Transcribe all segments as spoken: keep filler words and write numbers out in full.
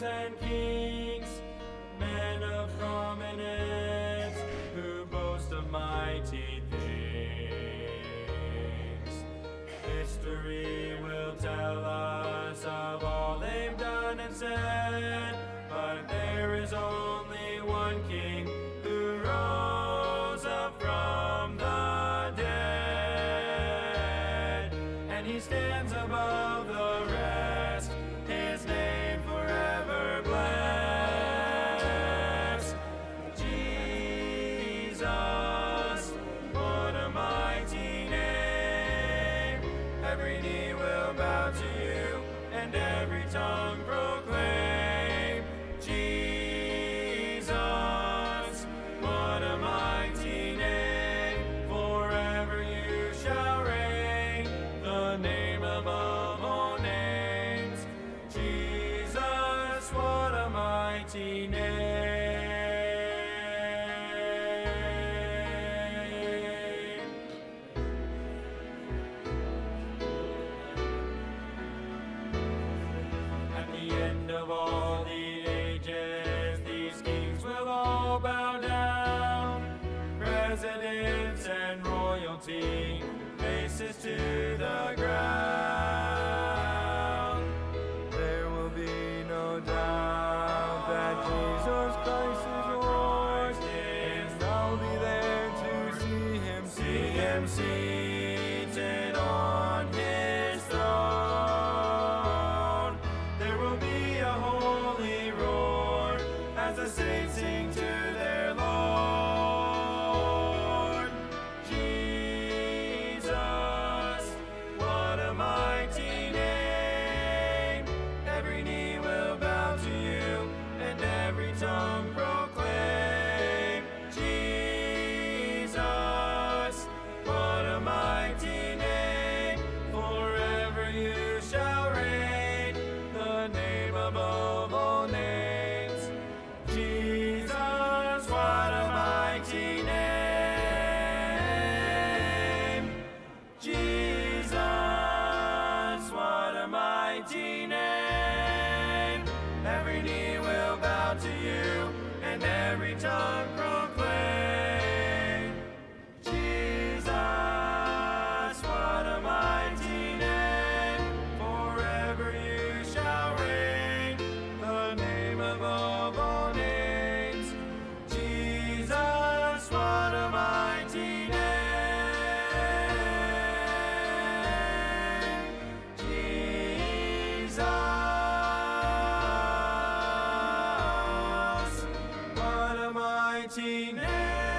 rulers and kings, men of prominence, who boast of mighty things. History will tell us of all they've done and said, but there is only one King who rose up from the dead, and he stands above the rest, his name forever blessed. Jesus, what a mighty name. Every knee will bow to you, and every tongue proclaim. Jesus, what a mighty name. Forever you shall reign, the name above all names. Jesus, what a mighty name. At the end of all the ages, these kings will all bow down. Presidents and royalty, faces to the ground. There will be no doubt that Jesus Christ is yours, and I'll be there to see him, see him seated on his throne. There will be a holy roar as the saints sing to their Lord. Jesus, what a mighty name. Every knee will bow to you, and every tongue proclaim. Jesus, what a mighty name. Forever you shall reign, the name above all names. Jesus, what a mighty name. Jesus, what a mighty name. Every knee will bow to you, and every tongue proclaim. Jesus, what a mighty name. Forever you shall reign, the name above all names. Jesus, what a mighty name. Jesus, what a mighty name.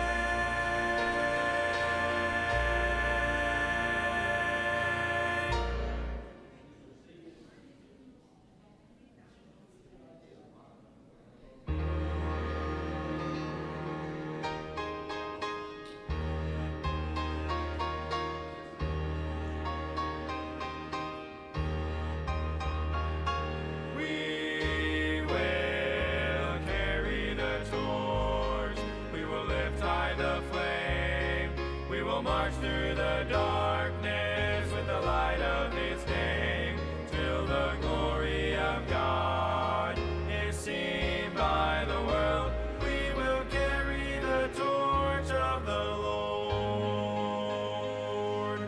We will carry the torch. We will lift high the flame. We will march through the darkness with the light of his name, till the glory of God is seen by the world. We will carry the torch of the Lord.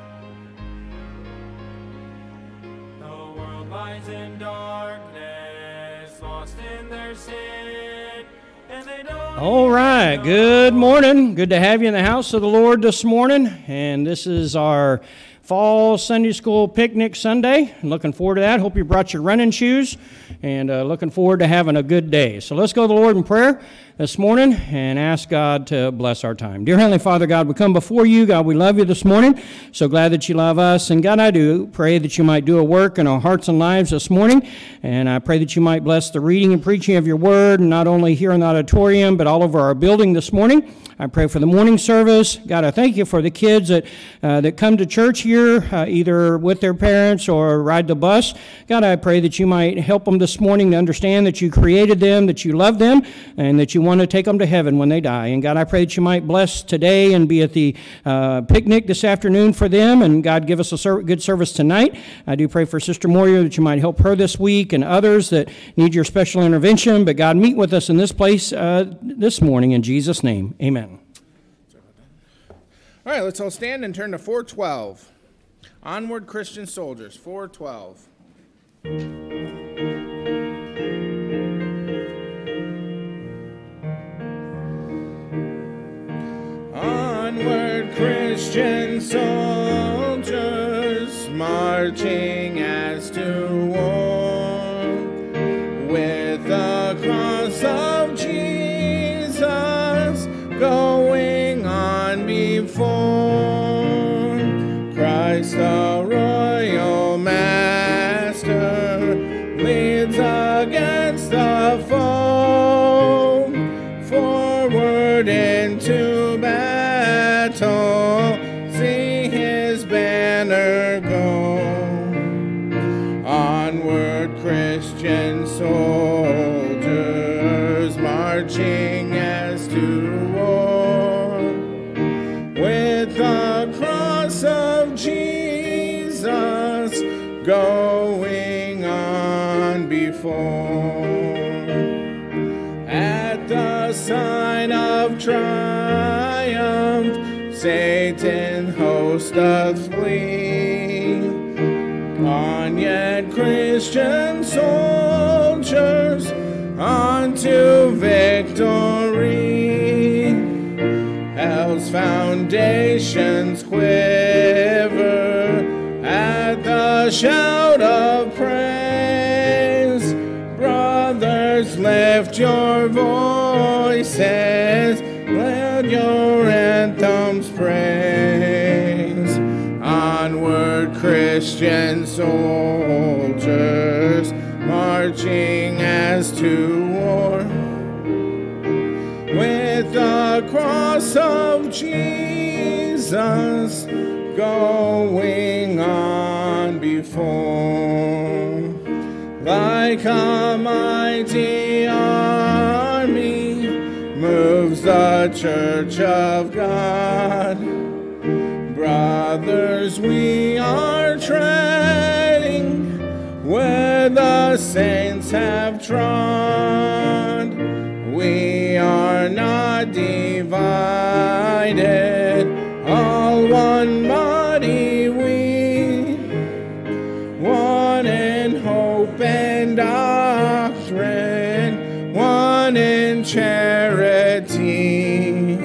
The world lies in darkness, lost in their sin, and they don't. All right, good morning. Good to have you in the house of the Lord this morning. And this is our fall Sunday school picnic Sunday. I'm looking forward to that. Hope you brought your running shoes, and uh, looking forward to having a good day. So let's go to the Lord in prayer this morning and ask God to bless our time. Dear Heavenly Father, God, we come before you. God, we love you this morning. So glad that you love us. And God, I do pray that you might do a work in our hearts and lives this morning. And I pray that you might bless the reading and preaching of your word, not only here in the auditorium, but all over our building this morning. I pray for the morning service. God, I thank you for the kids that uh, that come to church here year, uh, either with their parents or ride the bus. God, I pray that you might help them this morning to understand that you created them, that you love them, and that you want to take them to heaven when they die. And God, I pray that you might bless today and be at the uh, picnic this afternoon for them. And God, give us a ser- good service tonight. I do pray for Sister Moria that you might help her this week and others that need your special intervention. But God, meet with us in this place uh, this morning in Jesus' name. Amen. All right, let's all stand and turn to four twelve. Onward, Christian Soldiers, four twelve. Onward, Christian soldiers, marching as to war, with the cross of Jesus going on before. Christ the royal master leads against the foe, forward into battle, see his banner go. Onward, Christian soldiers, marching as to war, with the cross of Jesus going on before. At the sign of triumph, Satan's host doth flee. On yet, Christian soldiers, on to victory. Hell's foundations quiver at the shout of praise. Brothers, lift your voices, let your anthems praise. Onward, Christian soldiers, marching as to war, with the cross of Jesus going on before. Like a mighty army moves the church of God. Brothers, we are treading where the saints have trod. We are not divided, all one body we, one in hope and doctrine, one in charity.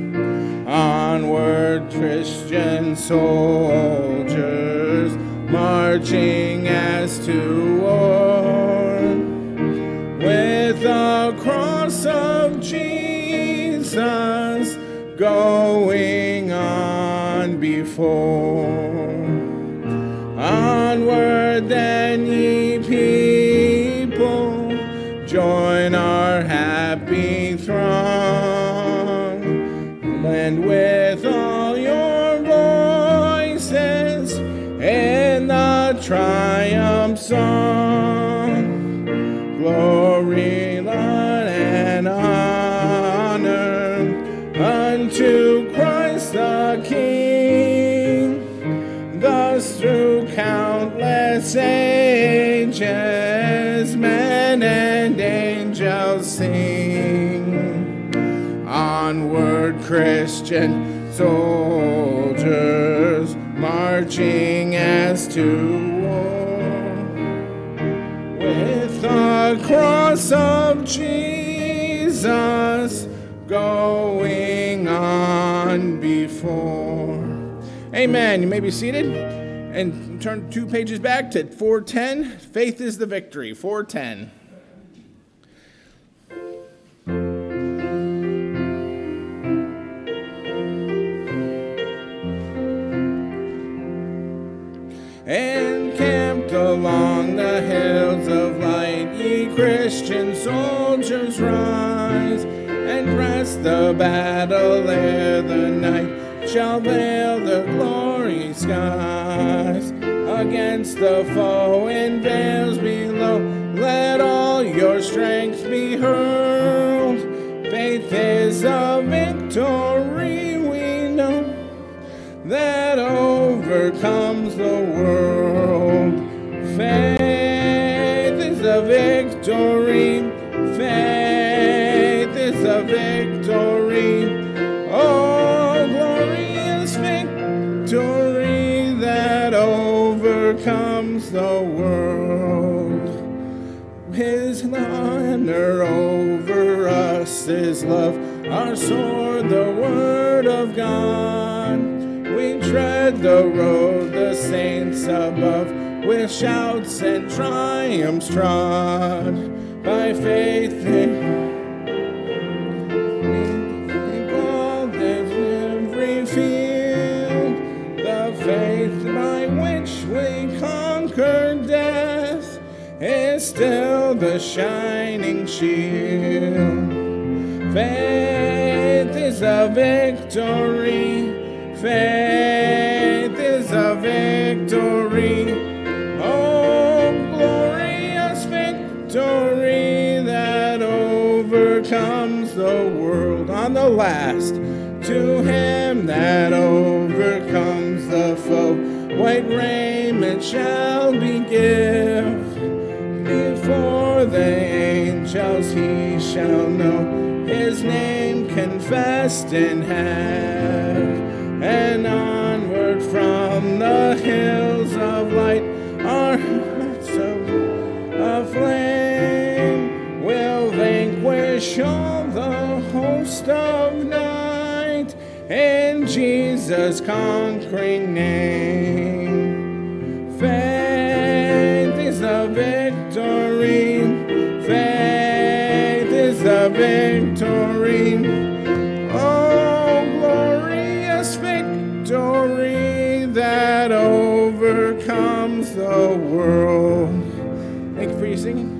Onward, Christian soldiers, marching as to war, with the cross of Jesus going on before. Onward then, ye people, join our happy throng, and with all your voices in the triumph song, glory, love, and honor unto Christ the King. Thus through countless ages, men and angels sing. Onward, Christian soldiers, marching as to war, with the cross of Jesus going on before. Amen. You may be seated and turn two pages back to four ten. Faith is the victory. four ten. Encamped along the hills of light, ye Christian soldiers rise, and press the battle ere the night shall veil the glory starry skies. Against the foe in vales below, let all your strength be hurled. Faith is a victory we know that overcomes the world. Faith is a victory. Faith is a victory. Oh, glorious victory that overcomes the world. His honor over us is love, our sword, the word of God. We tread the road, the saints above, with shouts and triumphs trod. By faith in God there's every field, the faith by which we conquer death is still the shining shield. Faith is a victory. Faith is a victory. Oh, glorious victory that overcomes the world. On the last, to him that overcomes the foe, white raiment shall be given. Before the angels he shall know his name confessed in heaven. And onward from the hills of light, our hearts aflame will vanquish all the host of night in Jesus' conquering name. Faith is a victory. Faith is a victory. Oh, glorious victory that overcomes the world. Thank you for your singing.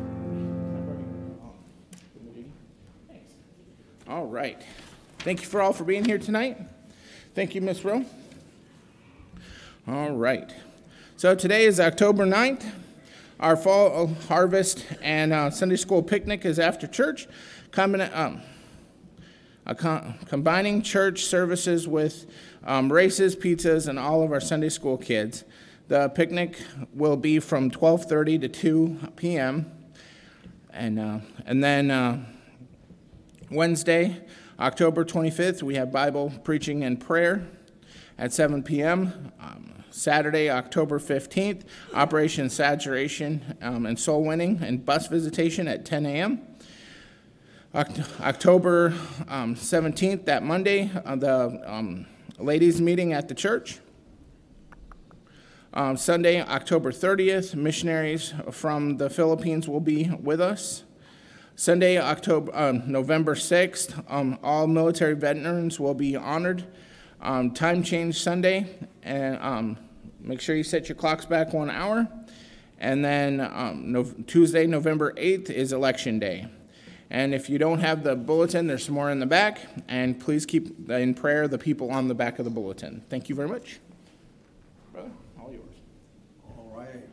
All right. Thank you for all for being here tonight. Thank you, Miss Rowe. All right. So today is October ninth. Our fall harvest and uh, Sunday school picnic is after church, coming, um, com- combining church services with um, races, pizzas, and all of our Sunday school kids. The picnic will be from twelve thirty to two p.m. And, uh, and then uh, Wednesday, October twenty-fifth, we have Bible preaching and prayer at seven p.m. Um, Saturday, October fifteenth, Operation Saturation um, and Soul Winning and Bus Visitation at ten a.m. Oct- October um, seventeenth, that Monday, uh, the um, ladies' meeting at the church. Um, Sunday, October thirtieth, missionaries from the Philippines will be with us. Sunday, October, um, November sixth, um, all military veterans will be honored. Um, time change Sunday, and um, make sure you set your clocks back one hour. And then um, no, Tuesday, November eighth is Election Day. And if you don't have the bulletin, there's some more in the back. And please keep in prayer the people on the back of the bulletin. Thank you very much. Brother, all yours. All right.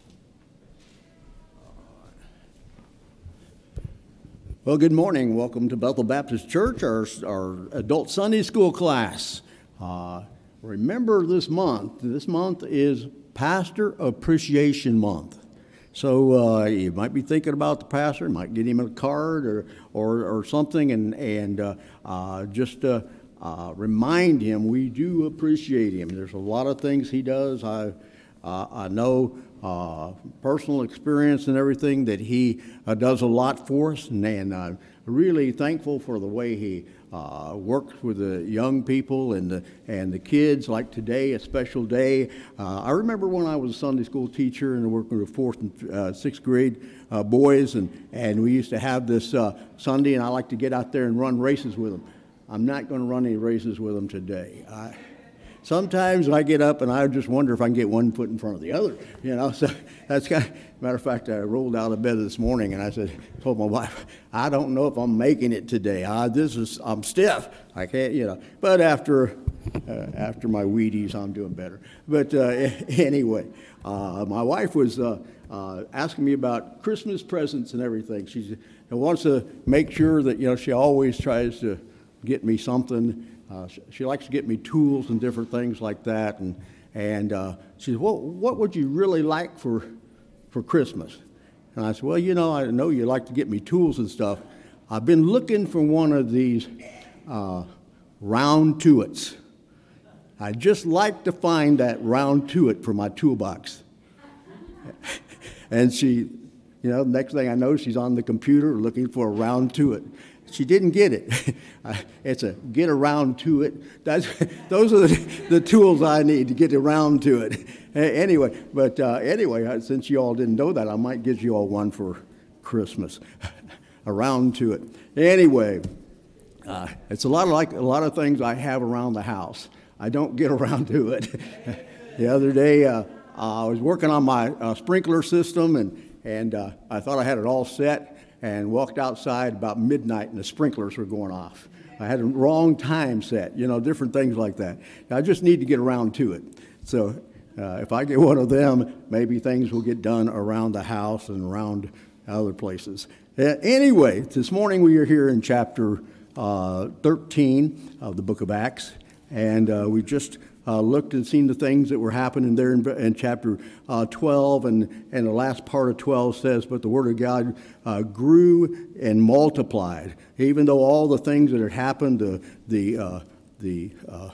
Well, good morning. Welcome to Bethel Baptist Church, our, our adult Sunday school class. Uh, remember this month, this month is Pastor Appreciation Month. So uh, you might be thinking about the pastor, might get him a card or or, or something, and, and uh, uh, just uh, uh, remind him we do appreciate him. There's a lot of things he does. I, uh, I know uh, personal experience and everything that he uh, does a lot for us, and, and I'm really thankful for the way he Uh, worked with the young people and the and the kids. Like today, a special day. Uh, I remember when I was a Sunday school teacher and working with fourth and uh, sixth grade uh, boys, and, and we used to have this uh, Sunday, and I like to get out there and run races with them. I'm not going to run any races with them today. I, sometimes I get up and I just wonder if I can get one foot in front of the other. You know, so that's kind of, matter of fact, I rolled out of bed this morning and I said, told my wife, I don't know if I'm making it today. I, this is, I'm stiff. I can't, you know. But after uh, after my Wheaties, I'm doing better. But uh, anyway, uh, my wife was uh, uh, asking me about Christmas presents and everything. She wants to make sure that, you know, she always tries to get me something. Uh, she, she likes to get me tools and different things like that. And and uh, she said, well, what would you really like for for Christmas? And I said, well, you know, I know you like to get me tools and stuff. I've been looking for one of these uh, round tuits. I'd just like to find that round tuit for my toolbox. And she, you know, next thing I know, she's on the computer looking for a round tuit. She didn't get it. It's a get around to it. That's, those are the, the tools I need to get around to it. Anyway, but uh, anyway, since you all didn't know that, I might give you all one for Christmas. Around to it. Anyway, uh, it's a lot of like a lot of things I have around the house. I don't get around to it. The other day, uh, I was working on my uh, sprinkler system, and and uh, I thought I had it all set. And walked outside about midnight, and the sprinklers were going off. I had a wrong time set, you know, different things like that. I just need to get around to it. So uh, if I get one of them, maybe things will get done around the house and around other places. Uh, anyway, this morning we are here in chapter uh, thirteen of the book of Acts, and uh, we just Uh, looked and seen the things that were happening there in, in chapter uh, twelve, and, and the last part of twelve says, but the word of God uh, grew and multiplied. Even though all the things that had happened, the the uh, the uh,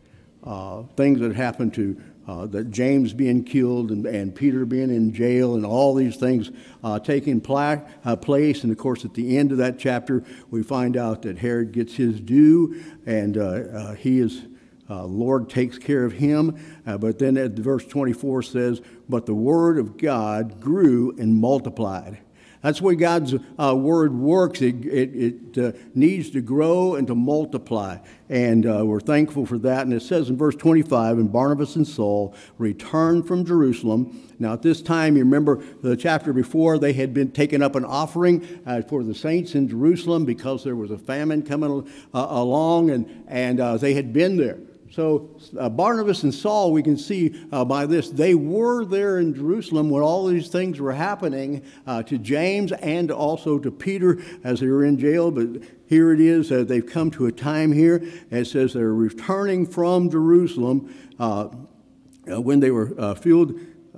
uh, things that happened to uh, that James being killed and, and Peter being in jail and all these things uh, taking pla- uh, place, and of course at the end of that chapter we find out that Herod gets his due, and uh, uh, he is. Uh, Lord takes care of him, uh, but then at verse twenty-four says, but the word of God grew and multiplied. That's the way God's uh, word works. It, it, it uh, needs to grow and to multiply, and uh, we're thankful for that. And it says in verse twenty-five, and Barnabas and Saul returned from Jerusalem. Now at this time, you remember the chapter before, they had been taking up an offering uh, for the saints in Jerusalem because there was a famine coming uh, along, and, and uh, they had been there. So uh, Barnabas and Saul, we can see uh, by this, they were there in Jerusalem when all these things were happening uh, to James and also to Peter as they were in jail. But here it is, uh, they've come to a time here, and it says they're returning from Jerusalem uh, uh, when they were uh, filled.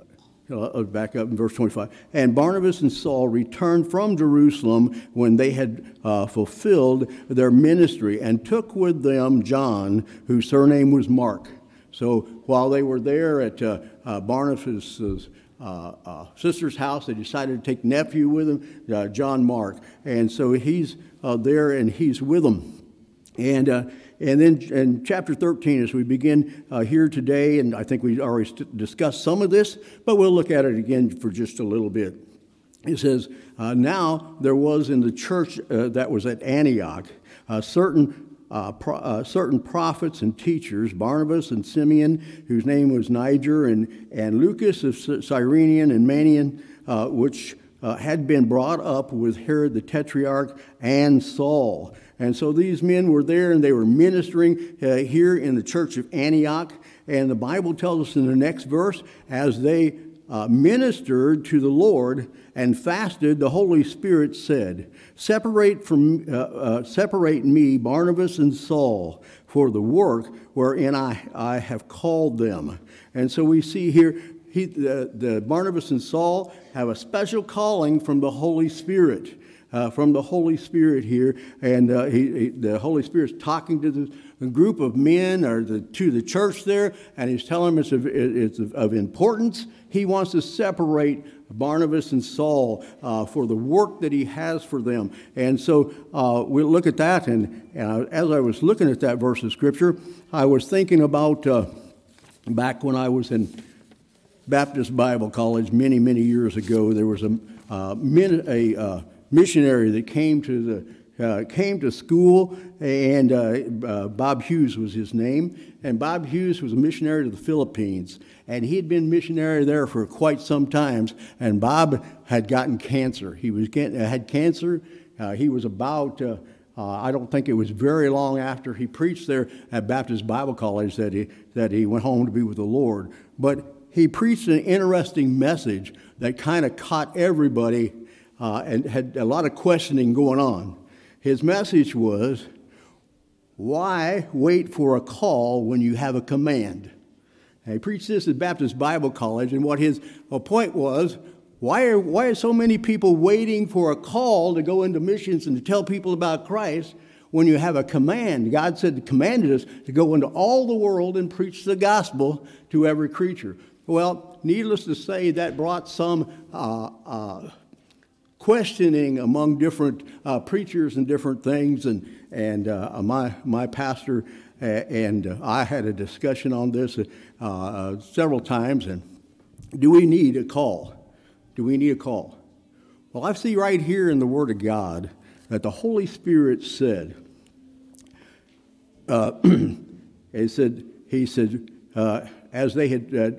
Uh, back up in verse twenty-five. And Barnabas and Saul returned from Jerusalem when they had uh, fulfilled their ministry, and took with them John, whose surname was Mark. So while they were there at uh, uh, Barnabas' uh, uh, sister's house, they decided to take nephew with them, uh, John Mark. And so he's uh, there, and he's with them. And uh, and then in chapter thirteen, as we begin uh, here today, and I think we already st- discussed some of this, but we'll look at it again for just a little bit. It says, uh, now there was in the church uh, that was at Antioch uh, certain uh, pro- uh, certain prophets and teachers, Barnabas and Simeon, whose name was Niger, and, and Lucas of Cyrenian and Manaen, uh, which uh, had been brought up with Herod the Tetrarch and Saul. And so these men were there, and they were ministering uh, here in the church of Antioch. And the Bible tells us in the next verse, as they uh, ministered to the Lord and fasted, the Holy Spirit said, Separate from uh, uh, separate me, Barnabas and Saul, for the work wherein I, I have called them. And so we see here, he, the, the Barnabas and Saul have a special calling from the Holy Spirit. Uh, from the Holy Spirit here, and uh, he, he, the Holy Spirit's talking to the, the group of men or the, to the church there, and he's telling them it's of, it's of, of importance. He wants to separate Barnabas and Saul uh, for the work that he has for them. And so uh, we'll look at that, and, and as I was looking at that verse of Scripture, I was thinking about uh, back when I was in Baptist Bible College many, many years ago, there was a, uh, min, a uh, missionary that came to the uh, came to school, and uh, uh, Bob Hughes was his name. And Bob Hughes was a missionary to the Philippines, and he had been missionary there for quite some times. And Bob had gotten cancer. He was getting, had cancer. Uh, he was about uh, Uh, I don't think it was very long after he preached there at Baptist Bible College that he, that he went home to be with the Lord. But he preached an interesting message that kind of caught everybody uh, and had a lot of questioning going on. His message was, why wait for a call when you have a command? And he preached this at Baptist Bible College, and what his point was, why are, why are so many people waiting for a call to go into missions and to tell people about Christ when you have a command? God said, commanded us to go into all the world and preach the gospel to every creature. Well, needless to say, that brought some uh, uh, questioning among different uh, preachers and different things, and and uh, my my pastor uh, and uh, I had a discussion on this uh, several times. And do we need a call? Do we need a call? Well, I see right here in the Word of God that the Holy Spirit said, uh, it said, he said, uh, as they had, uh,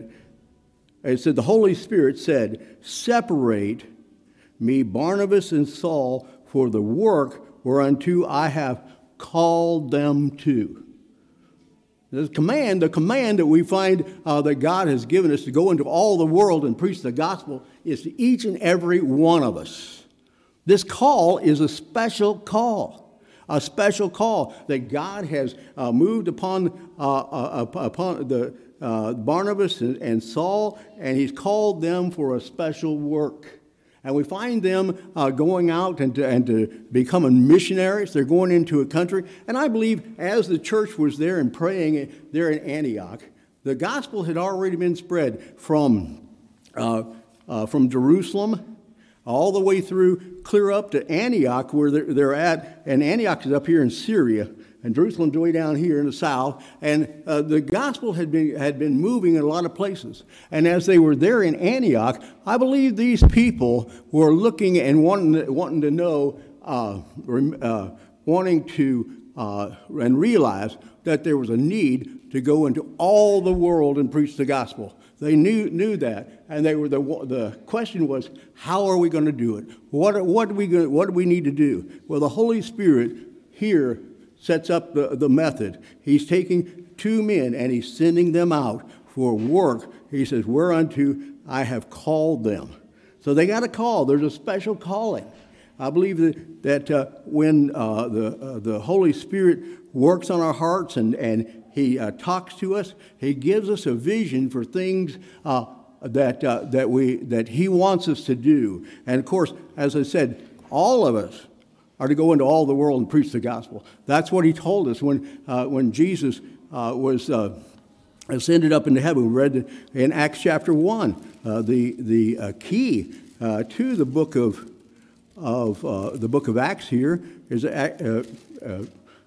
it said, the Holy Spirit said, separate me, Barnabas and Saul, for the work whereunto I have called them to. The command, the command that we find uh, that God has given us to go into all the world and preach the gospel is to each and every one of us. This call is a special call, a special call that God has uh, moved upon uh, uh, upon the uh, Barnabas and, and Saul, and He's called them for a special work. And we find them uh, going out and to, and to becoming missionaries. They're going into a country. And I believe as the church was there and praying there in Antioch, the gospel had already been spread from, uh, uh, from Jerusalem all the way through, clear up to Antioch, where they're, they're at. And Antioch is up here in Syria, and Jerusalem's way down here in the south. And uh, the gospel had been had been moving in a lot of places. And as they were there in Antioch, I believe these people were looking and wanting, wanting to know, uh, uh, wanting to uh, and realize that there was a need to go into all the world and preach the gospel. They knew knew that, and they were the the question was, how are we going to do it? What what are we going? What do we need to do? Well, the Holy Spirit here sets up the, the method. He's taking two men and he's sending them out for work. He says, whereunto I have called them. So they got a call. There's a special calling. I believe that, that uh, when uh, the uh, the Holy Spirit works on our hearts and, and He uh, talks to us, He gives us a vision for things uh, that uh, that we that He wants us to do. And of course, as I said, all of us are to go into all the world and preach the gospel. That's what He told us when uh, when Jesus uh, was uh, ascended up into heaven. We read in Acts chapter one, uh, the the uh, key uh, to the book of of uh, the book of Acts here is uh, uh,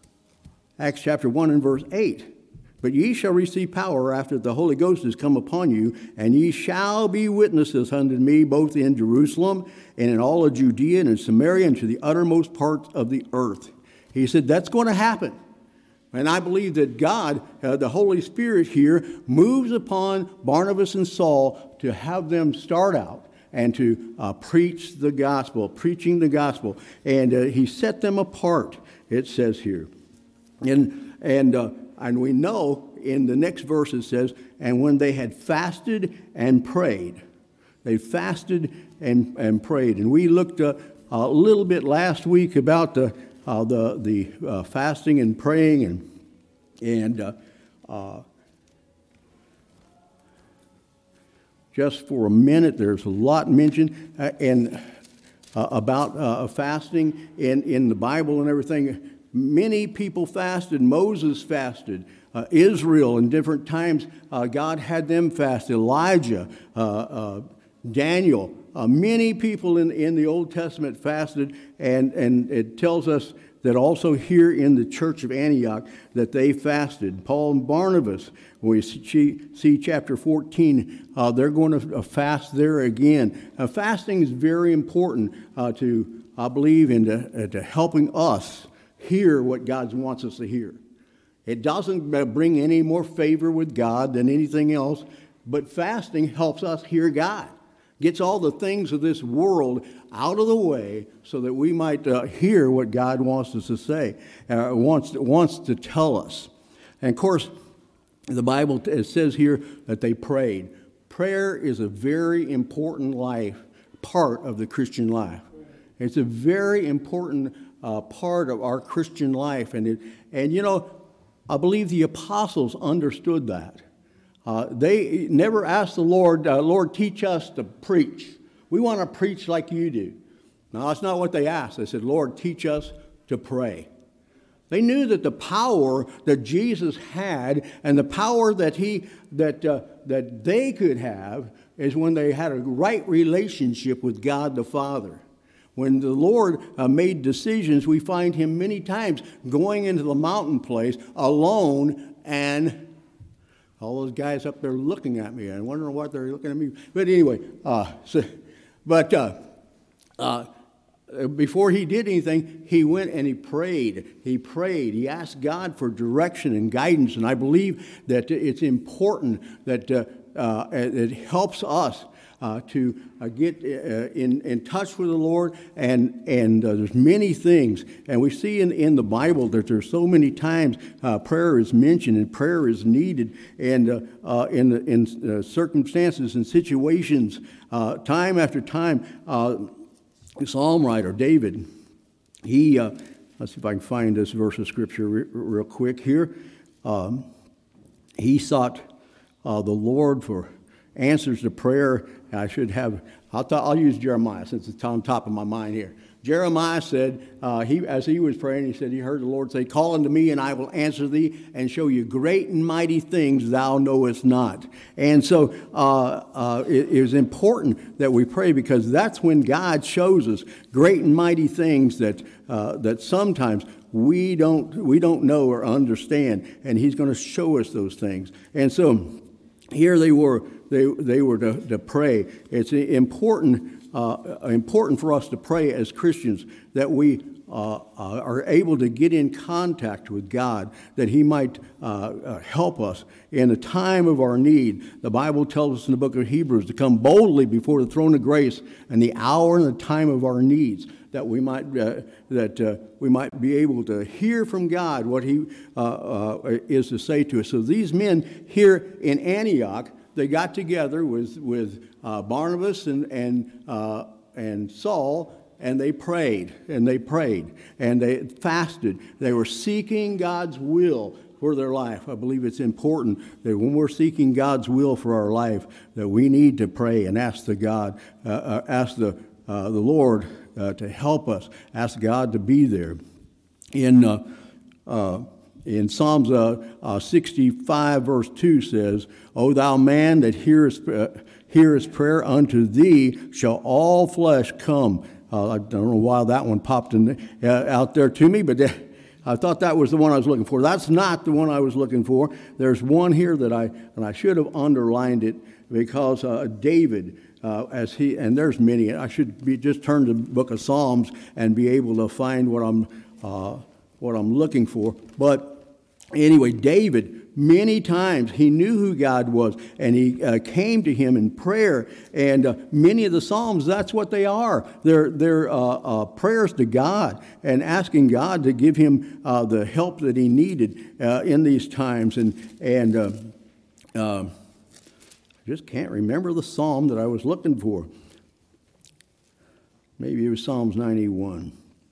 Acts chapter one and verse eight. But ye shall receive power after the Holy Ghost is come upon you, and ye shall be witnesses unto me both in Jerusalem and in all of Judea and in Samaria and to the uttermost parts of the earth. He said that's going to happen. And I believe that God, uh, the Holy Spirit here, moves upon Barnabas and Saul to have them start out and to uh, preach the gospel, preaching the gospel. And uh, He set them apart, it says here. And, and, uh, and we know in the next verse it says, and when they had fasted and prayed, they fasted and, and prayed. And we looked uh, a little bit last week about the uh, the the uh, fasting and praying, and and uh, uh, just for a minute, there's a lot mentioned uh, and uh, about uh, fasting in in the Bible and everything. Many people fasted. Moses fasted. Uh, Israel, in different times, uh, God had them fast. Elijah, uh, uh, Daniel, uh, many people in, in the Old Testament fasted, and, and it tells us that also here in the church of Antioch that they fasted. Paul and Barnabas, we see, see chapter fourteen, uh, they're going to fast there again. Uh, fasting is very important uh, to, I believe, into uh, to helping us hear what God wants us to hear. It doesn't bring any more favor with God than anything else, but fasting helps us hear God. Gets all the things of this world out of the way so that we might uh, hear what God wants us to say, uh, wants, wants to tell us. And of course, the Bible it says here that they prayed. Prayer is a very important life, part of the Christian life. It's a very important uh, part of our Christian life. And, it, and you know, I believe the apostles understood that. Uh, they never asked the Lord, uh, Lord, teach us to preach. We want to preach like you do. No, that's not what they asked. They said, Lord, teach us to pray. They knew that the power that Jesus had and the power that he that uh, that they could have is when they had a right relationship with God the Father. When the Lord uh, made decisions, we find him many times going into the mountain place alone, and all those guys up there looking at me. I wonder what they're looking at me. But anyway, uh, so, but uh, uh, before he did anything, he went and he prayed. He prayed. He asked God for direction and guidance. And I believe that it's important that uh, uh, it helps us uh, to uh, get uh, in, in touch with the Lord. And, and uh, there's many things. And we see in, in the Bible that there's so many times uh, prayer is mentioned and prayer is needed. And uh, uh, in, in uh, circumstances and situations, uh, time after time, uh, the psalm writer, David, he, uh, let's see if I can find this verse of Scripture re- real quick here. Um, he sought uh, the Lord for answers to prayer. I should have, I'll, t- I'll use Jeremiah since it's on top of my mind here. Jeremiah said, uh, he, as he was praying, he said, he heard the Lord say, call unto me, and I will answer thee, and show you great and mighty things thou knowest not. And so uh, uh, it, it is important that we pray, because that's when God shows us great and mighty things that uh, that sometimes we don't we don't know or understand, and he's going to show us those things. And so here they were, they, they were to, to pray. It's important Uh, important for us to pray as Christians that we uh, uh, are able to get in contact with God, that he might uh, uh, help us in the time of our need. The Bible tells us in the book of Hebrews to come boldly before the throne of grace in the hour and the time of our needs, that we might uh, that uh, we might be able to hear from God what he uh, uh, is to say to us. So these men here in Antioch, they got together with with uh, Barnabas and and uh, and Saul, and they prayed and they prayed and they fasted. They were seeking God's will for their life. I believe it's important that when we're seeking God's will for our life, that we need to pray and ask the God, uh, uh, ask the uh, the Lord uh, to help us. Ask God to be there. In uh, uh, In Psalms uh, uh, sixty-five, verse two says, O thou man that hearest, uh, hearest prayer, unto thee shall all flesh come. Uh, I don't know why that one popped in, uh, out there to me, but I thought that was the one I was looking for. That's not the one I was looking for. There's one here that I, and I should have underlined it, because uh, David, uh, as he, and there's many, I should be, just turn to the book of Psalms and be able to find what I'm, uh, what I'm looking for. But anyway, David, many times he knew who God was, and he uh, came to him in prayer. And uh, many of the Psalms, that's what they are. They're, they're uh, uh, prayers to God and asking God to give him uh, the help that he needed uh, in these times. And, and uh, uh, I just can't remember the Psalm that I was looking for. Maybe it was Psalms ninety-one.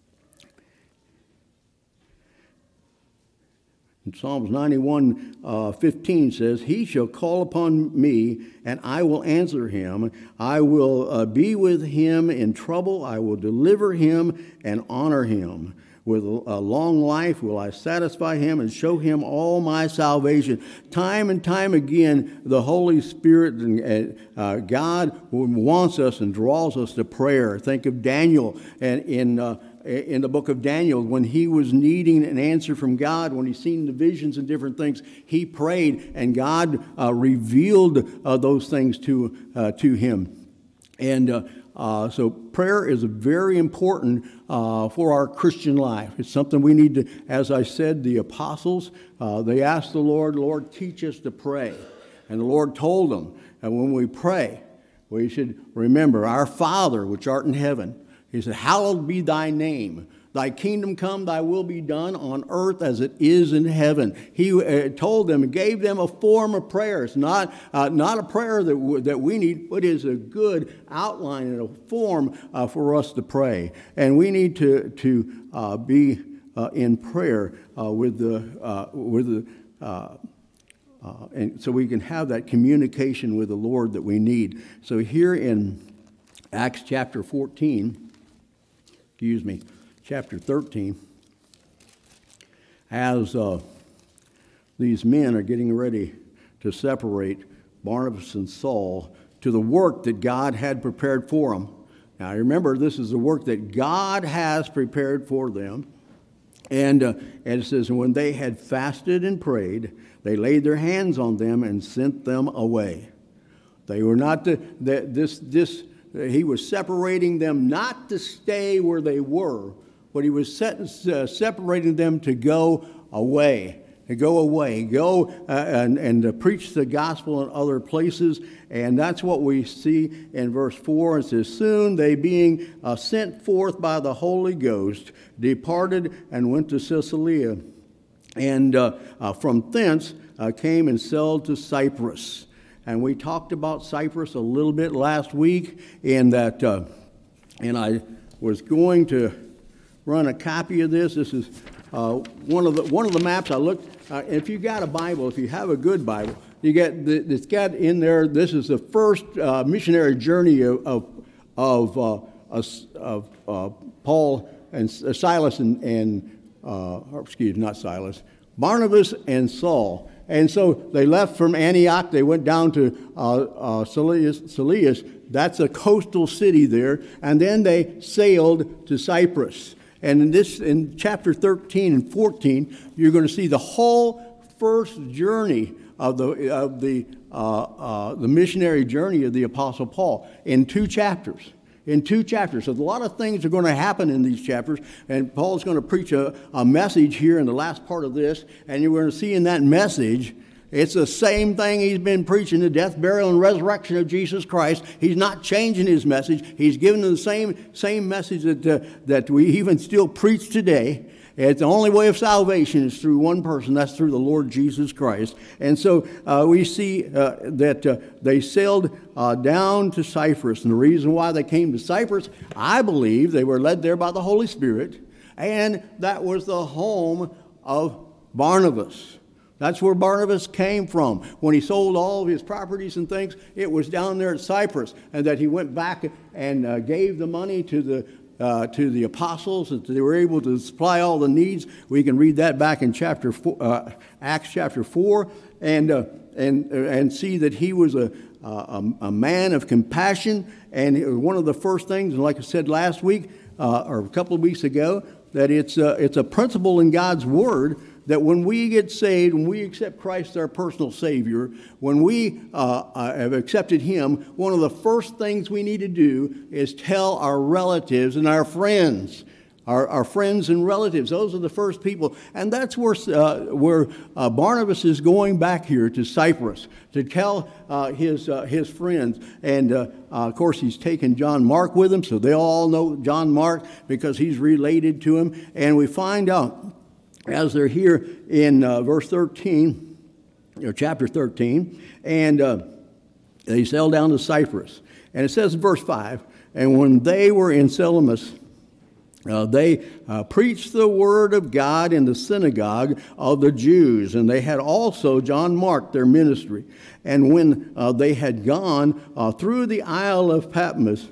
And Psalms ninety-one, uh, fifteen says, He shall call upon me, and I will answer him. I will uh, be with him in trouble. I will deliver him and honor him. With a long life will I satisfy him and show him all my salvation. Time and time again, the Holy Spirit and uh, God wants us and draws us to prayer. Think of Daniel and in uh, in the book of Daniel, when he was needing an answer from God, when he seen the visions and different things, he prayed, and God uh, revealed uh, those things to uh, to him. And uh, uh, so prayer is very important uh, for our Christian life. It's something we need to, as I said, the apostles, uh, they asked the Lord, Lord, teach us to pray. And the Lord told them, and when we pray, we should remember our Father which art in heaven. He said, hallowed be thy name. Thy kingdom come, thy will be done on earth as it is in heaven. He uh, told them and gave them a form of prayer. It's not, uh, not a prayer that, w- that we need, but is a good outline and a form uh, for us to pray. And we need to, to uh, be uh, in prayer uh, with the, uh, with the uh, uh, and so we can have that communication with the Lord that we need. So here in Acts chapter fourteen, excuse me, chapter thirteen, as uh, these men are getting ready to separate Barnabas and Saul to the work that God had prepared for them. Now remember, this is the work that God has prepared for them. And, uh, and it says, when they had fasted and prayed, they laid their hands on them and sent them away. They were not to, the, this, this, he was separating them not to stay where they were, but he was set, uh, separating them to go away, to go away, go uh, and, and to preach the gospel in other places. And that's what we see in verse four. It says, soon they being uh, sent forth by the Holy Ghost, departed and went to Caesarea. And uh, uh, from thence uh, came and sailed to Cyprus. And we talked about Cyprus a little bit last week, in that, uh, and I was going to run a copy of this. This is uh, one of the one of the maps I looked. Uh, if you got a Bible, if you have a good Bible, you get the, it's got in there. This is the first uh, missionary journey of of of, uh, of uh, Paul and uh, Silas and and uh, or excuse not Silas, Barnabas and Saul. And so they left from Antioch. They went down to uh, uh, Seleucus. That's a coastal city there. And then they sailed to Cyprus. And in this, in chapter thirteen and fourteen, you're going to see the whole first journey of the of the uh, uh, the missionary journey of the Apostle Paul in two chapters. In two chapters. So a lot of things are going to happen in these chapters, and Paul's going to preach a, a message here in the last part of this, and you're going to see in that message, it's the same thing he's been preaching, the death, burial, and resurrection of Jesus Christ. He's not changing his message. He's giving the same, same message that, uh, that we even still preach today. It's the only way of salvation is through one person. That's through the Lord Jesus Christ. And so uh, we see uh, that uh, they sailed uh, down to Cyprus. And the reason why they came to Cyprus, I believe they were led there by the Holy Spirit. And that was the home of Barnabas. That's where Barnabas came from. When he sold all of his properties and things, it was down there at Cyprus. And that he went back and uh, gave the money to the Uh, to the apostles, that they were able to supply all the needs. We can read that back in chapter four, uh, Acts chapter four, and uh, and uh, and see that he was a, a a man of compassion. And it was one of the first things, and like I said last week uh, or a couple of weeks ago, that it's a, it's a principle in God's Word that when we get saved, when we accept Christ as our personal Savior, when we uh, uh, have accepted Him, one of the first things we need to do is tell our relatives and our friends, our, our friends and relatives. Those are the first people. And that's where, uh, where uh, Barnabas is going back here to Cyprus to tell uh, his, uh, his friends. And, uh, uh, of course, he's taken John Mark with him, so they all know John Mark because he's related to him. And we find out, as they're here in uh, verse thirteen, or chapter thirteen, and uh, they sailed down to Cyprus. And it says in verse five, and when they were in Salamis, uh, they uh, preached the word of God in the synagogue of the Jews, and they had also John Mark their ministry. And when uh, they had gone uh, through the Isle of Patmos,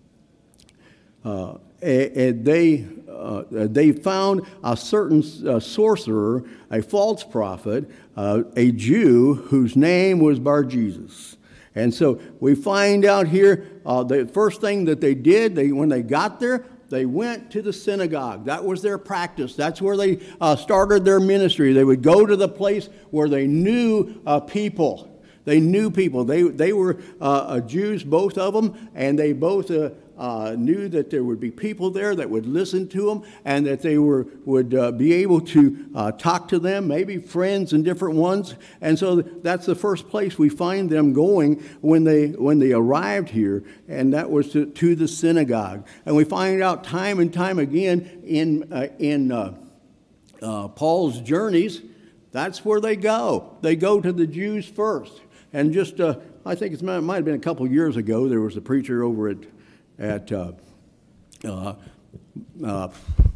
uh, and they Uh, they found a certain uh, sorcerer, a false prophet, uh, a Jew whose name was Bar-Jesus. And so we find out here, uh, the first thing that they did, they when they got there, they went to the synagogue. That was their practice. That's where they uh, started their ministry. They would go to the place where they knew uh, people. They knew people. They they were uh, Jews, both of them, and they both uh, uh, knew that there would be people there that would listen to them, and that they were would uh, be able to uh, talk to them, maybe friends and different ones. And so that's the first place we find them going when they when they arrived here, and that was to, to the synagogue. And we find out time and time again in uh, in uh, uh, Paul's journeys, that's where they go. They go to the Jews first. And just, uh, I think it might have been a couple years ago, there was a preacher over at at uh, uh, uh,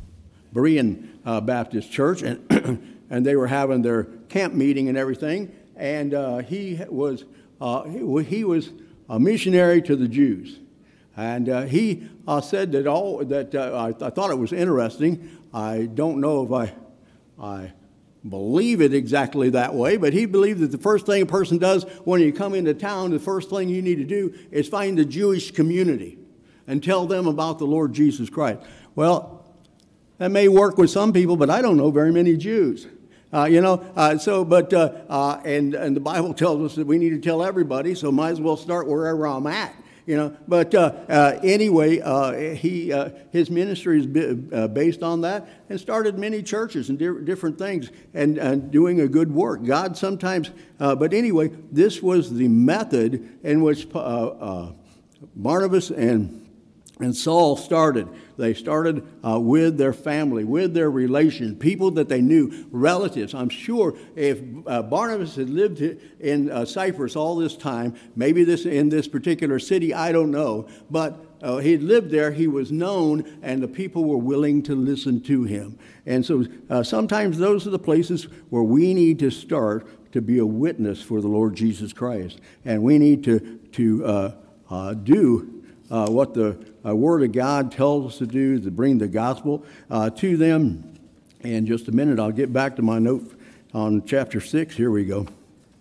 Berean uh, Baptist Church, and and they were having their camp meeting and everything. And uh, he was uh, he, he was a missionary to the Jews, and uh, he uh, said that all that uh, I, I thought it was interesting. I don't know if I I. believe it exactly that way, but he believed that the first thing a person does when you come into town, the first thing you need to do is find the Jewish community and tell them about the Lord Jesus Christ. Well, that may work with some people, but I don't know very many Jews. Uh, you know, uh, so, but, uh, uh, and, and the Bible tells us that we need to tell everybody, so might as well start wherever I'm at. You know, but uh, uh, anyway, uh, he uh, his ministry is uh, based on that, and started many churches and di- different things, and, and doing a good work. God sometimes, uh, but anyway, this was the method in which uh, uh, Barnabas and and Saul started. They started uh, with their family, with their relations, people that they knew, relatives. I'm sure if uh, Barnabas had lived in uh, Cyprus all this time, maybe this in this particular city, I don't know, but uh, he had lived there, he was known, and the people were willing to listen to him. And so uh, sometimes those are the places where we need to start to be a witness for the Lord Jesus Christ. And we need to, to uh, uh, do Uh, what the uh, Word of God tells us to do, to bring the gospel uh, to them. In just a minute, I'll get back to my note on chapter six. Here we go,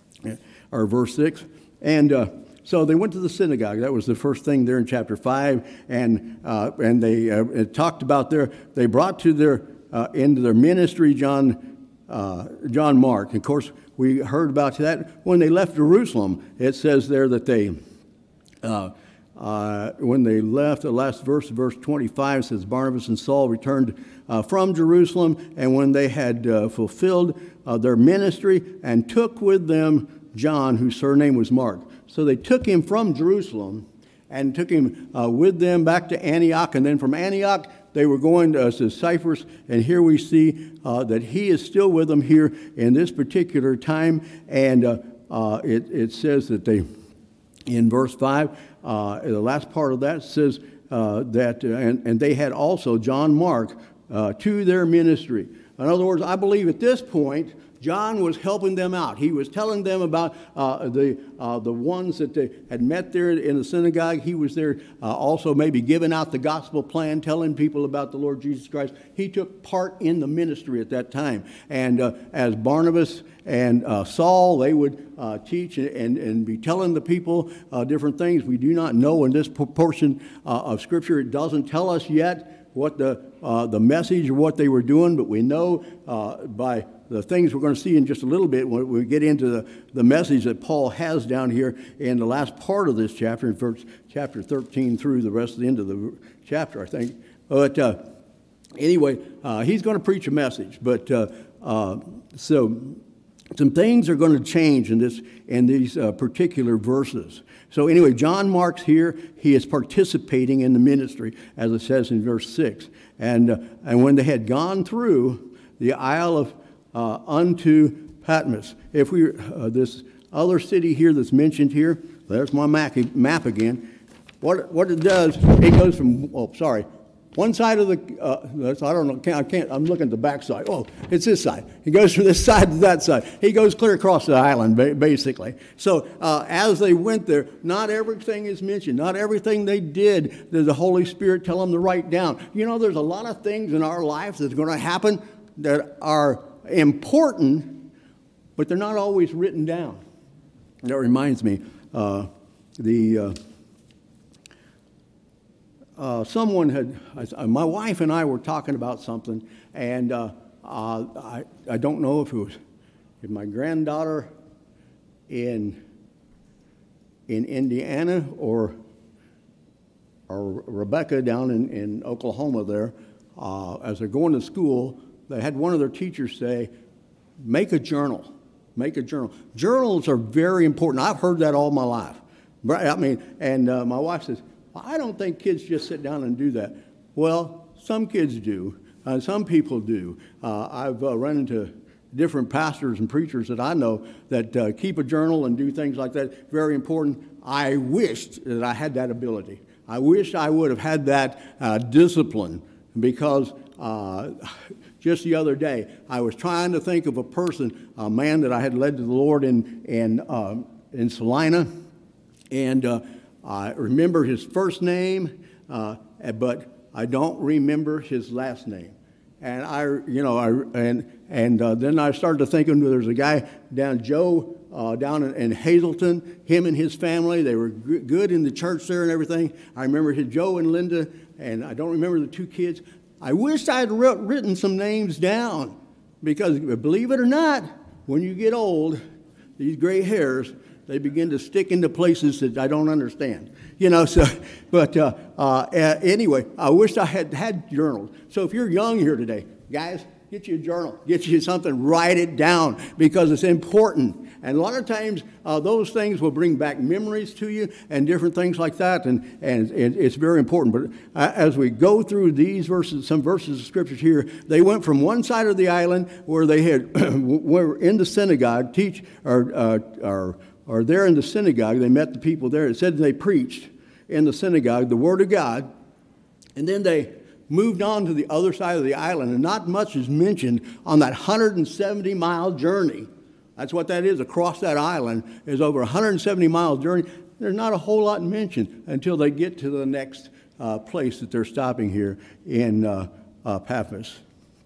or verse six. And uh, so they went to the synagogue. That was the first thing there in chapter five. And uh, and they uh, talked about their, they brought to their, uh, into their ministry John, uh, John Mark. Of course, we heard about that when they left Jerusalem. It says there that they, uh, Uh, when they left, the last verse, verse twenty-five, says, Barnabas and Saul returned uh, from Jerusalem, and when they had uh, fulfilled uh, their ministry, and took with them John, whose surname was Mark. So they took him from Jerusalem and took him uh, with them back to Antioch, and then from Antioch they were going to, uh, to Cyprus, and here we see uh, that he is still with them here in this particular time, and uh, uh, it, it says that they, in verse five, Uh, the last part of that says uh, that, uh, and, and they had also John Mark uh, to their ministry. In other words, I believe at this point, John was helping them out. He was telling them about uh, the uh, the ones that they had met there in the synagogue. He was there uh, also maybe giving out the gospel plan, telling people about the Lord Jesus Christ. He took part in the ministry at that time. And uh, as Barnabas and uh, Saul, they would uh, teach and, and be telling the people uh, different things. We do not know in this portion uh, of Scripture. It doesn't tell us yet what the uh, the message or what they were doing, but we know uh, by the things we're going to see in just a little bit when we get into the, the message that Paul has down here in the last part of this chapter, in verse, chapter thirteen through the rest of the end of the chapter, I think. But uh, anyway, uh, he's going to preach a message. But uh, uh, so some things are going to change in this in these uh, particular verses. So anyway, John Mark's here. He is participating in the ministry, as it says in verse six. And uh, and when they had gone through the Isle of uh, unto Patmos, if we uh, this other city here that's mentioned here, there's my map, map again. What what it does, it goes from oh sorry. One side of the, uh, I don't know, I can't, I'm looking at the back side. Oh, it's this side. He goes from this side to that side. He goes clear across the island, basically. So uh, as they went there, not everything is mentioned. Not everything they did did the Holy Spirit tell them to write down. You know, there's a lot of things in our life that's going to happen that are important, but they're not always written down. That reminds me, uh, the... Uh, Uh, someone had, uh, my wife and I were talking about something, and uh, uh, I, I don't know if it was if my granddaughter in in Indiana or or Rebecca down in, in Oklahoma there, uh, as they're going to school, they had one of their teachers say, make a journal. Make a journal. Journals are very important. I've heard that all my life. I mean, and uh, my wife says, I don't think kids just sit down and do that. Well, some kids do. Uh, some people do. Uh, I've uh, run into different pastors and preachers that I know that uh, keep a journal and do things like that. Very important. I wished that I had that ability. I wish I would have had that uh, discipline, because uh, just the other day I was trying to think of a person, a man that I had led to the Lord in in uh, in Salina, and uh, I remember his first name, uh, but I don't remember his last name. And I, you know, I and and uh, then I started to thinking, there's a guy down, Joe, uh, down in, in Hazleton. Him and his family, they were g- good in the church there and everything. I remember his Joe and Linda, and I don't remember the two kids. I wish I had wrote, written some names down, because believe it or not, when you get old, these gray hairs, they begin to stick into places that I don't understand. You know, so, but uh, uh, anyway, I wish I had had journals. So if you're young here today, guys, get you a journal. Get you something, write it down, because it's important. And a lot of times, uh, those things will bring back memories to you and different things like that, and, and, and it's very important. But uh, as we go through these verses, some verses of scriptures here, they went from one side of the island where they had, were in the synagogue, teach, or, uh, or or there in the synagogue, they met the people there. It said they preached in the synagogue the word of God, and then they moved on to the other side of the island, and not much is mentioned on that one hundred seventy mile journey. That's what that is. Across that island is over a one hundred seventy mile journey. There's not a whole lot mentioned until they get to the next uh, place that they're stopping here in uh, uh, Paphos.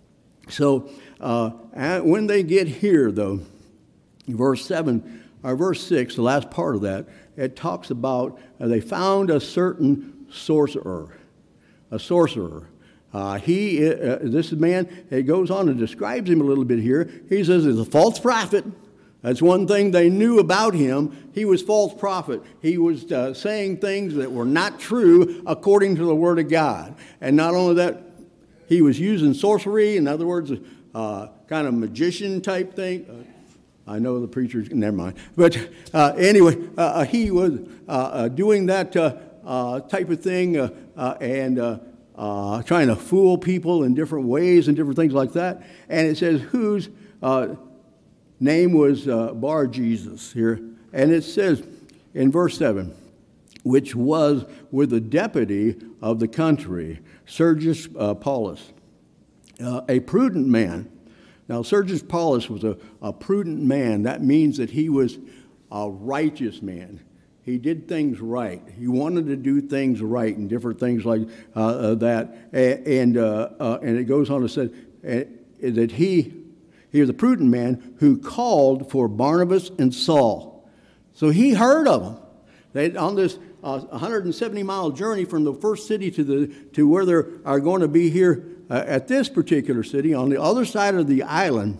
So uh, when they get here, though, verse seven, or verse six, the last part of that, it talks about uh, they found a certain sorcerer, a sorcerer. Uh, he, uh, this man, it goes on and describes him a little bit here. He says he's a false prophet. That's one thing they knew about him. He was false prophet. He was uh, saying things that were not true according to the Word of God. And not only that, he was using sorcery, in other words, uh, kind of magician type thing. Uh, I know the preachers, never mind. But uh, anyway, uh, he was uh, uh, doing that uh, uh, type of thing uh, uh, and uh, uh, trying to fool people in different ways and different things like that. And it says whose uh, name was uh, Bar Jesus here. And it says in verse seven, which was with the deputy of the country, Sergius uh, Paulus, uh, a prudent man. Now, Sergius Paulus was a, a prudent man. That means that he was a righteous man. He did things right. He wanted to do things right and different things like uh, uh, that. And uh, uh, and it goes on to say uh, that he, he was a prudent man who called for Barnabas and Saul. So he heard of them. They, on this uh, one hundred seventy mile journey from the first city to the to where they are going to be here uh, at this particular city on the other side of the island,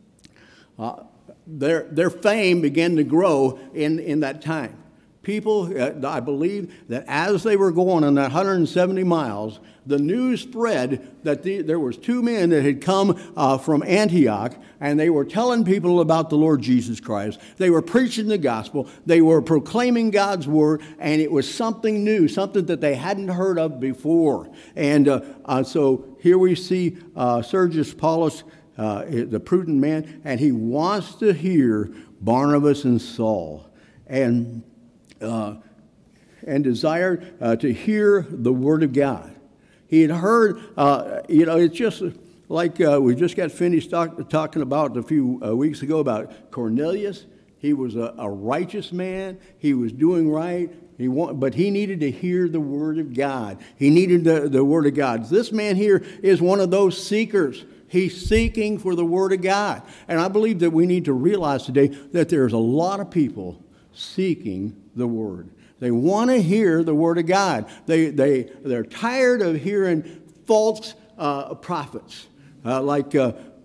uh, their their fame began to grow in, in that time. People, uh, I believe that as they were going on that one hundred seventy miles, the news spread that the, there was two men that had come uh, from Antioch, and they were telling people about the Lord Jesus Christ. They were preaching the gospel. They were proclaiming God's word, and it was something new, something that they hadn't heard of before. And uh, uh, so here we see uh, Sergius Paulus, uh, the prudent man, and he wants to hear Barnabas and Saul. And Uh, and desired uh, to hear the word of God. He had heard, uh, you know, it's just like uh, we just got finished talk, talking about a few uh, weeks ago about Cornelius. He was a, a righteous man. He was doing right. He want, but he needed to hear the word of God. He needed the, the word of God. This man here is one of those seekers. He's seeking for the word of God. And I believe that we need to realize today that there's a lot of people seeking the word. They want to hear the word of God. They, they, they're tired of hearing false uh, prophets uh, like uh,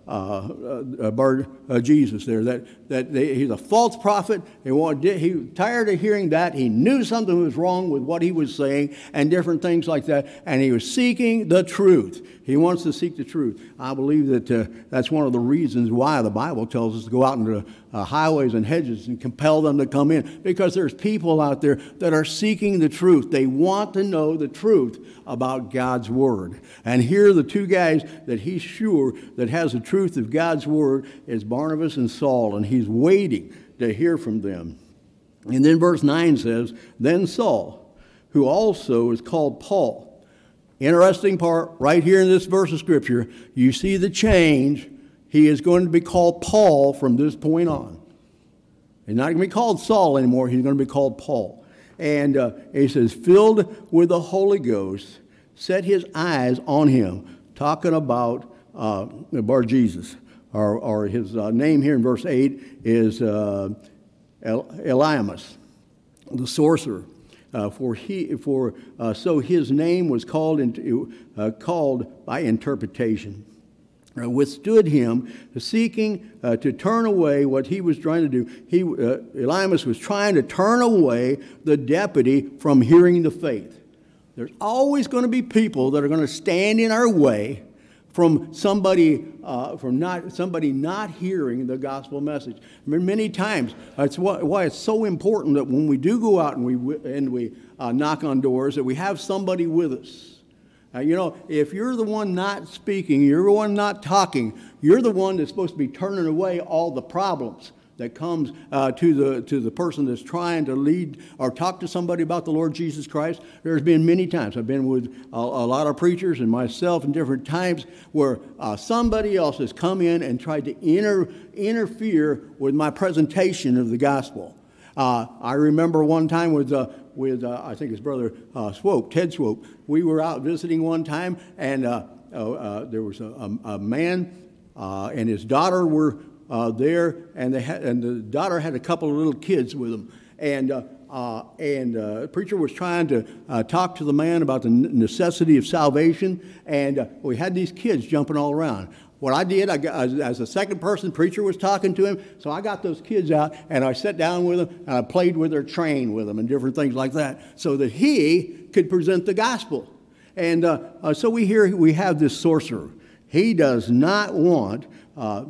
uh, uh, Bar uh, Jesus there, that, that they, he's a false prophet. He, wanted, he was tired of hearing that. He knew something was wrong with what he was saying and different things like that, and he was seeking the truth. He wants to seek the truth. I believe that uh, that's one of the reasons why the Bible tells us to go out into uh, highways and hedges and compel them to come in, because there's people out there that are seeking the truth. They want to know the truth about God's Word. And here the two guys that he's sure that has the truth of God's Word is Barnabas and Saul, and he's waiting to hear from them. And then verse nine says, then Saul, who also is called Paul. Interesting part, right here in this verse of Scripture, you see the change. He is going to be called Paul from this point on. He's not going to be called Saul anymore. He's going to be called Paul. And uh, he says, filled with the Holy Ghost, set his eyes on him, talking about uh, Bar Jesus. Or, or his uh, name here in verse eight is uh, El- Eliamus, the sorcerer. Uh, for he, for uh, so his name was called into, uh, called by interpretation. Uh, withstood him, seeking uh, to turn away what he was trying to do. He, uh, Eliamus was trying to turn away the deputy from hearing the faith. There's always going to be people that are going to stand in our way from somebody uh, from not somebody not hearing the gospel message. I mean, many times that's why, why it's so important that when we do go out and we and we uh, knock on doors, that we have somebody with us. Uh, you know, if you're the one not speaking, you're the one not talking, you're the one that's supposed to be turning away all the problems that comes uh, to the to the person that's trying to lead or talk to somebody about the Lord Jesus Christ. There's been many times. I've been with a, a lot of preachers and myself in different times where uh, somebody else has come in and tried to inter, interfere with my presentation of the gospel. Uh, I remember one time with uh, with uh, I think his brother uh, Swope, Ted Swope. We were out visiting one time, and uh, uh, uh, there was a, a, a man uh, and his daughter were Uh, there, and they had, and the daughter had a couple of little kids with them, and uh, uh, and uh, the preacher was trying to uh, talk to the man about the necessity of salvation, and uh, we had these kids jumping all around. What I did, I got, as, as a second person, preacher was talking to him, so I got those kids out, and I sat down with them, and I played with their train with them, and different things like that, so that he could present the gospel. And uh, uh, so we hear we have this sorcerer. He does not want Uh,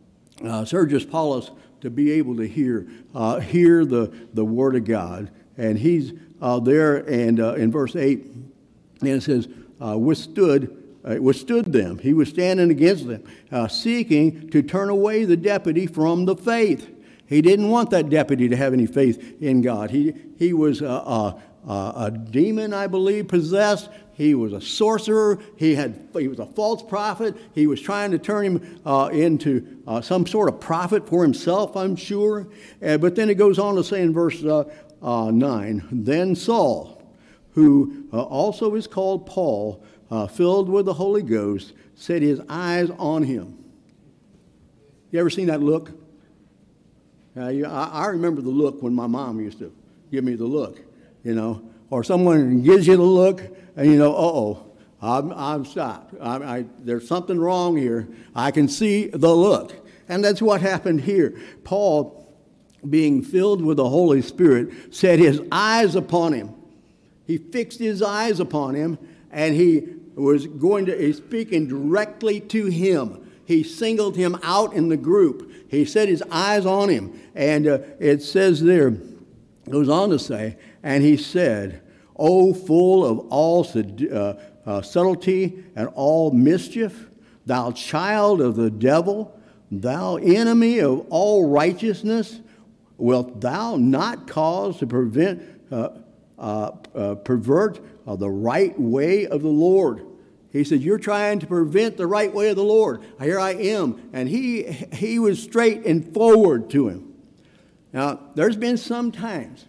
Uh, Sergius Paulus to be able to hear uh, hear the, the word of God. And he's uh, there, and uh, in verse eight, and it says, uh, withstood, uh, withstood them. He was standing against them, uh, seeking to turn away the deputy from the faith. He didn't want that deputy to have any faith in God. He, he was uh, uh, uh, a demon, I believe, possessed. He was a sorcerer. He had he was a false prophet. He was trying to turn him uh, into uh, some sort of prophet for himself, I'm sure. Uh, but then it goes on to say in verse uh, uh, nine, then Saul, who uh, also is called Paul, uh, filled with the Holy Ghost, set his eyes on him. You ever seen that look? Uh, you, I, I remember the look when my mom used to give me the look, you know, or someone gives you the look. And you know, uh-oh, I'm, I'm stopped. I, I, there's something wrong here. I can see the look. And that's what happened here. Paul, being filled with the Holy Spirit, set his eyes upon him. He fixed his eyes upon him, and he was going to, he's speaking directly to him. He singled him out in the group. He set his eyes on him. And uh, it says there, goes on to say, and he said, O full of all uh, uh, subtlety and all mischief, thou child of the devil, thou enemy of all righteousness, wilt thou not cause to prevent, uh, uh, uh, pervert uh, the right way of the Lord? He said, you're trying to prevent the right way of the Lord. Here I am. And he, he was straight and forward to him. Now, there's been some times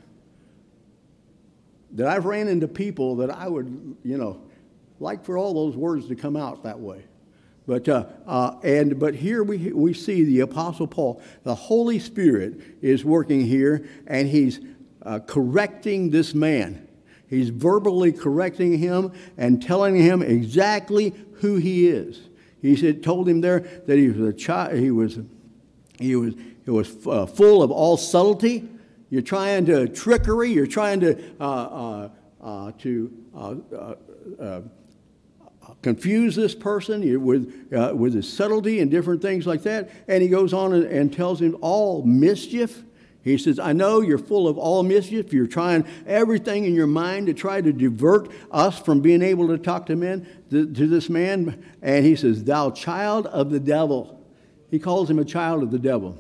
that I've ran into people that I would, you know, like for all those words to come out that way. But uh, uh, and but here we we see the Apostle Paul. The Holy Spirit is working here, and he's uh, correcting this man. He's verbally correcting him and telling him exactly who he is. he said, told him there that he was a child. He was, he was, he was uh, full of all subtlety. You're trying to trickery. You're trying to uh, uh, uh, to uh, uh, uh, confuse this person with uh, with his subtlety and different things like that. And he goes on and, and tells him all mischief. He says, I know you're full of all mischief. You're trying everything in your mind to try to divert us from being able to talk to men, to, to this man. And he says, thou child of the devil. He calls him a child of the devil.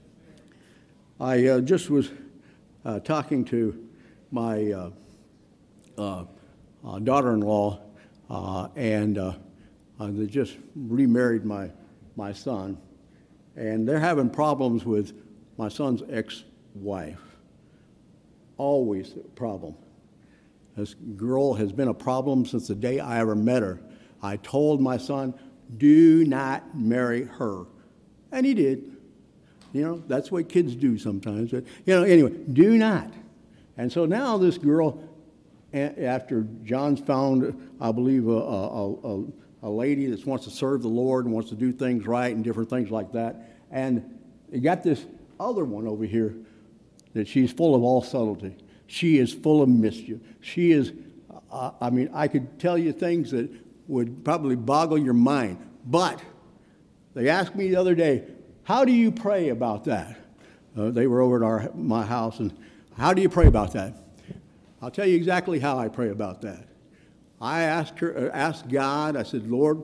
I uh, just was uh, talking to my uh, uh, uh, daughter-in-law, uh, and uh, uh, they just remarried my, my son. And they're having problems with my son's ex-wife. Always a problem. This girl has been a problem since the day I ever met her. I told my son, do not marry her. And he did. You know, that's what kids do sometimes. But, you know, anyway, do not. And so now this girl, after John's found, I believe, a, a, a, a lady that wants to serve the Lord and wants to do things right and different things like that, and you got this other one over here that she's full of all subtlety. She is full of mischief. She is, uh, I mean, I could tell you things that would probably boggle your mind. But they asked me the other day, how do you pray about that? Uh, they were over at our, my house, and how do you pray about that? I'll tell you exactly how I pray about that. I asked her, uh, asked God, I said, Lord,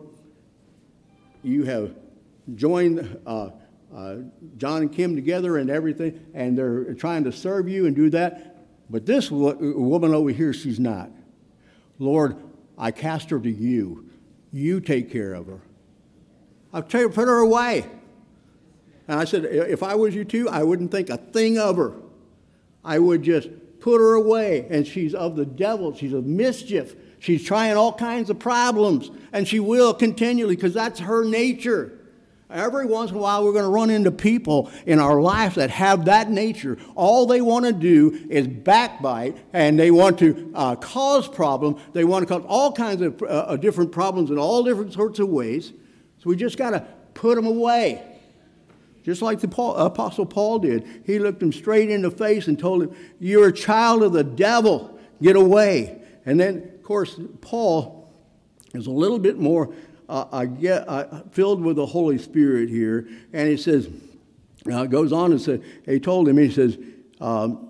you have joined uh, uh, John and Kim together and everything, and they're trying to serve you and do that. But this w- woman over here, she's not. Lord, I cast her to you. You take care of her. I'll tell you, put her away. And I said, if I was you too, I wouldn't think a thing of her. I would just put her away. And she's of the devil. She's of mischief. She's trying all kinds of problems. And she will continually, because that's her nature. Every once in a while, we're going to run into people in our life that have that nature. All they want to do is backbite, and they want to uh, cause problems. They want to cause all kinds of uh, different problems in all different sorts of ways. So we just got to put them away. Just like the Paul, Apostle Paul did. He looked him straight in the face and told him, you're a child of the devil. Get away. And then, of course, Paul is a little bit more uh, I get, uh, filled with the Holy Spirit here. And he says, uh, goes on and says, he told him, he says, um,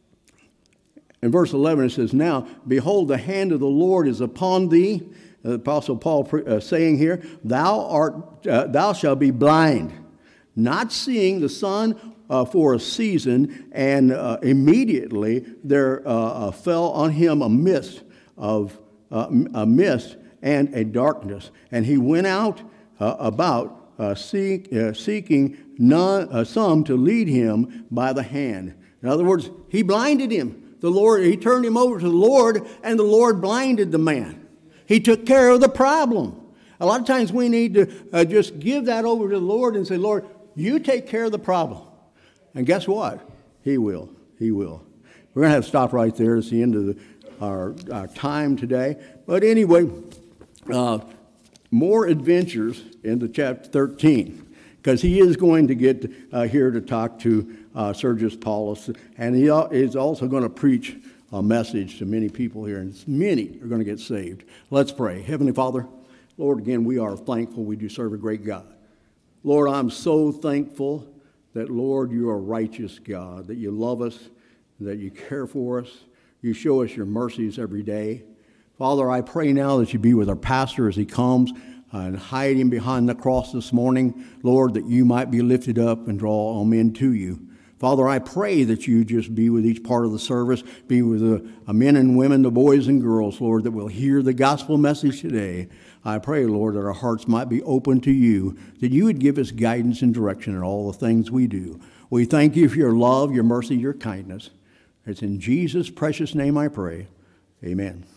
in verse eleven, it says, now, behold, the hand of the Lord is upon thee. The Apostle Paul uh, saying here, thou art, uh, thou shalt be blind, not seeing the sun uh, for a season, and uh, immediately there uh, uh, fell on him a mist of uh, a mist and a darkness, and he went out uh, about uh, seek, uh, seeking none, uh, some to lead him by the hand. In other words, he blinded him. The Lord, he turned him over to the Lord, and the Lord blinded the man. He took care of the problem. A lot of times we need to uh, just give that over to the Lord and say, Lord, you take care of the problem. And guess what? He will. He will. We're going to have to stop right there. It's the end of the, our, our time today. But anyway, uh, more adventures into chapter thirteen, because he is going to get uh, here to talk to uh, Sergius Paulus, and he is also going to preach a message to many people here, and many are going to get saved. Let's pray. Heavenly Father, Lord, again, we are thankful we do serve a great God. Lord, I'm so thankful that, Lord, you are a righteous God, that you love us, that you care for us. You show us your mercies every day. Father, I pray now that you be with our pastor as he comes uh, and hide him behind the cross this morning, Lord, that you might be lifted up and draw all men to you. Father, I pray that you just be with each part of the service, be with the uh, men and women, the boys and girls, Lord, that will hear the gospel message today. I pray, Lord, that our hearts might be open to you, that you would give us guidance and direction in all the things we do. We thank you for your love, your mercy, your kindness. It's in Jesus' precious name I pray. Amen.